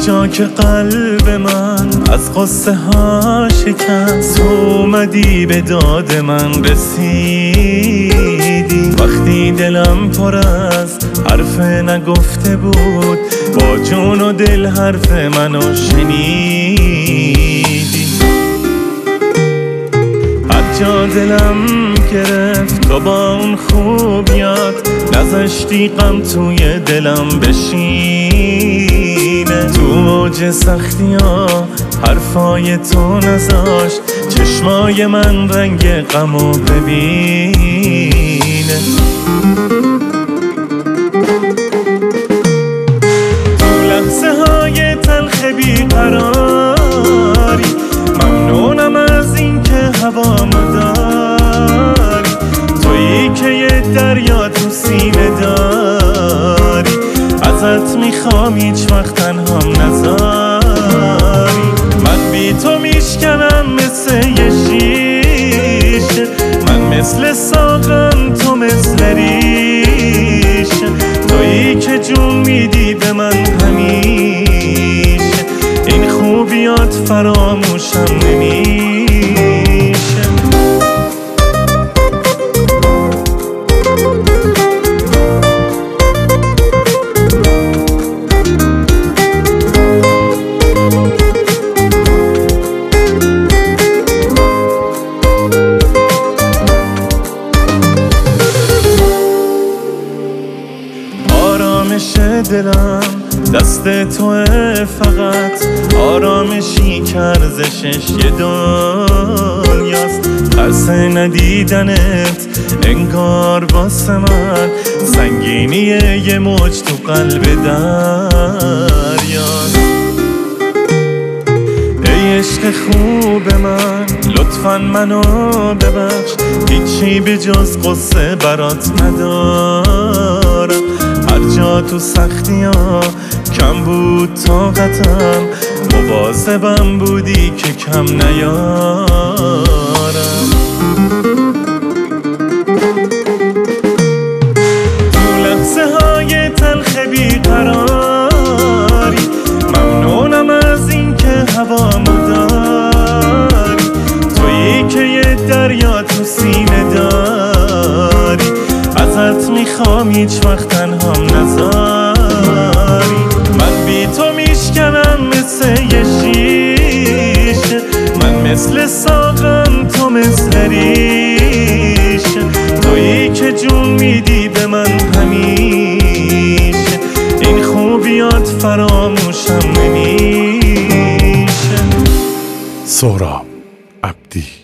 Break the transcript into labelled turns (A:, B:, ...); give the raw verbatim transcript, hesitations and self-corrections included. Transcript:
A: جا که قلب من از قصه ها شکست، تو اومدی به داد من رسیدی. وقتی دلم پر از حرف نگفته بود، با جون و دل حرف منو شنیدی. هر جا دلم گرفت تو با اون خوبیات، نذاشتی غم توی دلم بشینه. تو اوج سختی ها حرفای تو نذاشت چشمای من رنگ غمو ببینه. تو لحظه های تلخ بیقراری ممنونم از این که هوامو داری. تویی که یه دریا تو سینه داری، ازت میخوام هیچ وقت تنهام نذاری. من بی تو میشکنم مثل یه شیشه، من مثل ساقم تو مثل ریشه. تویی که جون میدی به من همیشه، این خوبیات فراموشم نمیشه. آرامش دلم دست توه، فقط آرامشی که ارزشش یه دنیاست. ترس ندیدنت انگار واسه من سنگینی یه موج تو قلب دریاست. ای عشق خوب من لطفاً منو ببخش، هیچی به جز قصه برات ندارم. هر جا تو سختی ها کم بود طاقتم، مواظبم بودی که کم نیارم. تو لحظه های تلخ بیقراری ممنونم از این که هوامو داری. تویی که یه دریا تو سینه داری، ازت میخوام هیچ وقت تنهام نذاری. من بی تو میشکنم مثل یه شیشه، من مثل ساقم تو مثل ریشه. تویی که جون میدی به من همیشه، این خوبیات فراموشم نمیشه.
B: سهراب عبدی.